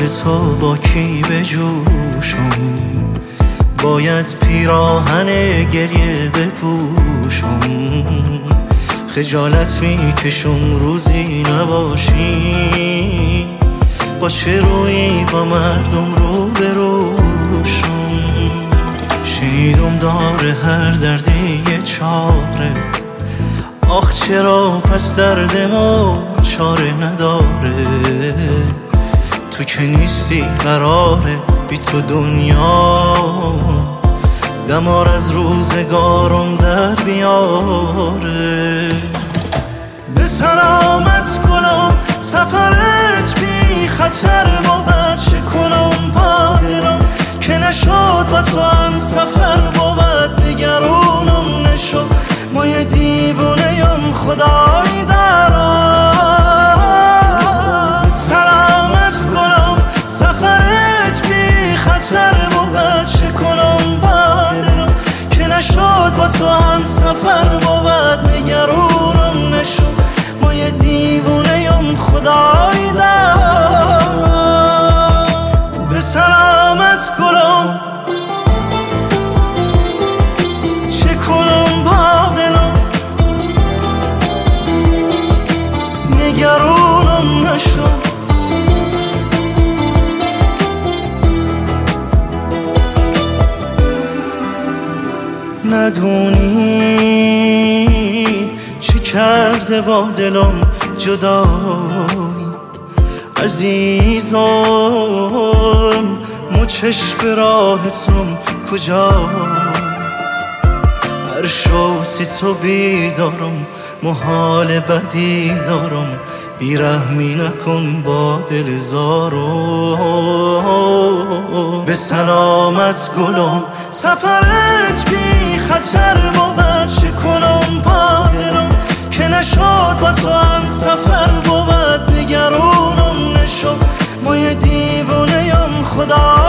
تو با کی بجوشم، باید پیراهن گریه بپوشم. خجالت میکشم روزی نباشی، با چه روی با مردم رو بروشم. شنیدم داره هر دردی یه چاره، آخ چرا پس درد ما چاره نداره. تو که نیستی قراره بی تو دنیا دمار از روزگارم در بیاره. به سلامت کنم سفرت بی خطر بود، چه کنم با دلم که نشد با تو هم سفر بود. نگرانم نشد ما یه دیوونه یم خدای دارم. سلامت کنم سفرت بی خطر بود، چه کنم با دلم که نشد با تو هم سفر بود. نگرانم نشد ما یه دیوونه یم خدای دارم. به سلامت کنم چه کنم با دلم، نگرانم نشد. ندونی چی کرده با دلم جدایی عزیزم، مچش به راهتم کجا. هر شوسی تو بیدارم، محال بدی دارم، بیرحمی نکن با دل زارم. به سلامت گلم سفرت بی خطر بود، چه کنم با دلم که نشد با تو هم سفر بود. نگرانم نشد ما یه دیوونه یم خدا